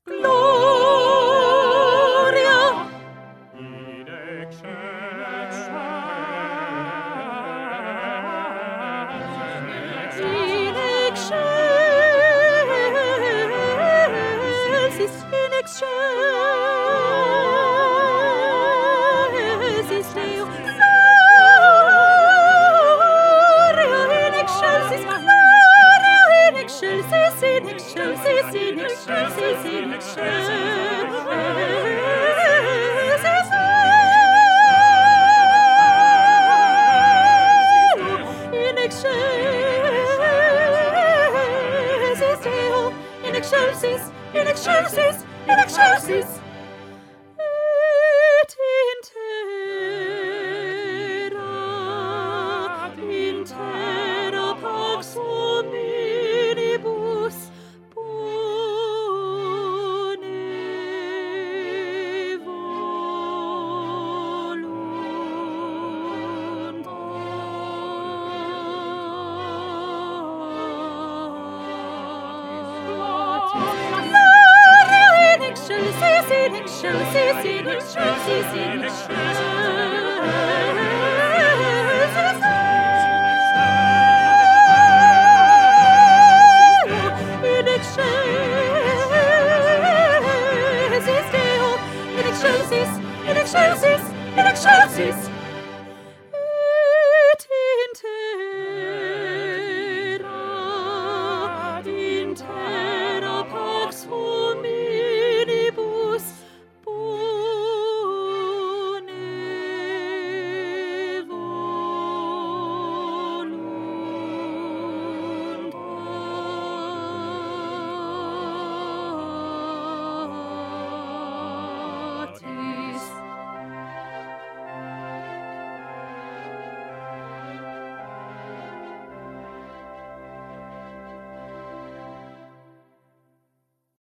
Gloria in excelsis in excelsis Deo Gloria in excelsis Gloria in excelsis in excelsis in excelsis in excelsis in excelsis in excelsis et in terra pax hominibus bone Gloria in excelsis in excelsis in excelsis in excelsis